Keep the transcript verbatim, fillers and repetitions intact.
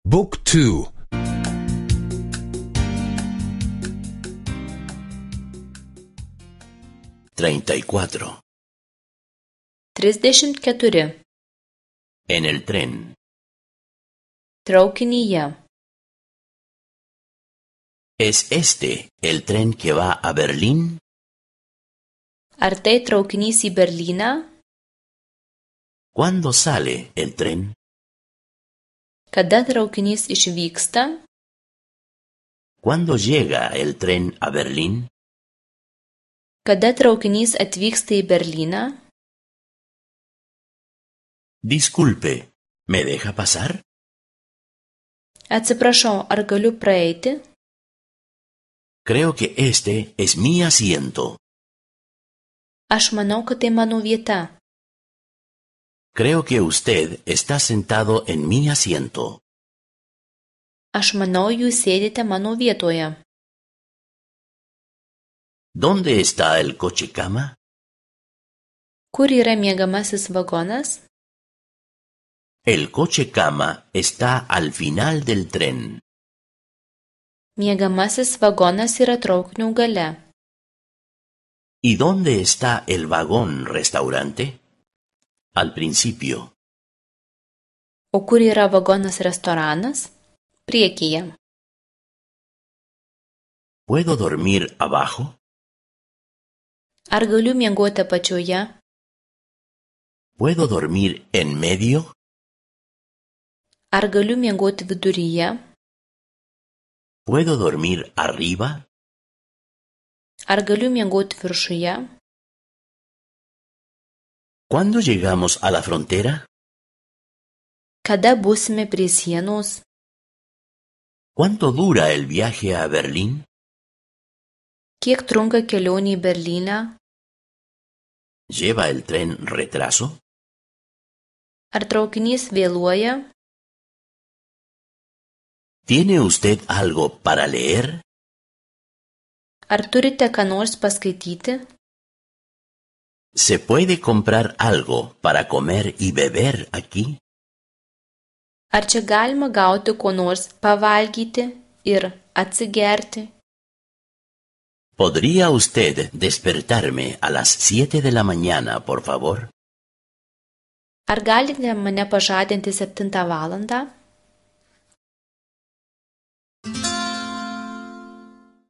Book two. Treinta y cuatro. Trisdešimt keturi. En el tren. Traukinyje. ¿Es este el tren que va a Berlín? Ar tai traukinys į Berlyną? ¿Cuándo sale el tren? Kada traukinys išvyksta? ¿Cuándo llega el tren a Berlín? Kada traukinys atvyksta į Berlyną? Disculpe, ¿me deja pasar? Atsiprašau, ar galiu praeiti? Creo que este es mi asiento. Aš manau, kad tai mano vieta. Creo que usted está sentado en mi asiento. Aš manau, jūs sėdite mano vietoje. ¿Dónde está el coche cama? Kur yra miegamasis vagonas? El coche cama está al final del tren. Miegamasis vagonas yra traukinio gale. ¿Y dónde está el vagón restaurante? Al principio. O kur yra vagonas restoranas? Priekyje. ¿Puedo dormir abajo? Ar galiu miegoti apačioje? ¿Puedo dormir en medio? Ar galiu miegoti viduryje? ¿Puedo dormir arriba? Ar galiu miegoti viršuje? ¿Cuándo llegamos a la frontera? Kada būsime prie sienos? ¿Cuánto dura el viaje a Berlín? Kiek trunka kelionė į Berlyną? ¿Lleva el tren retraso? Ar traukinys vėluoja? ¿Tiene usted algo para leer? Ar turite ką nors paskaityti? ¿Se puede comprar algo para comer y beber aquí? Ar čia galima gauti ko nors pavalgyti ir atsigerti? ¿Podría usted despertarme a las siete de la mañana, por favor? Ar galite mane pažadinti septintą valandą?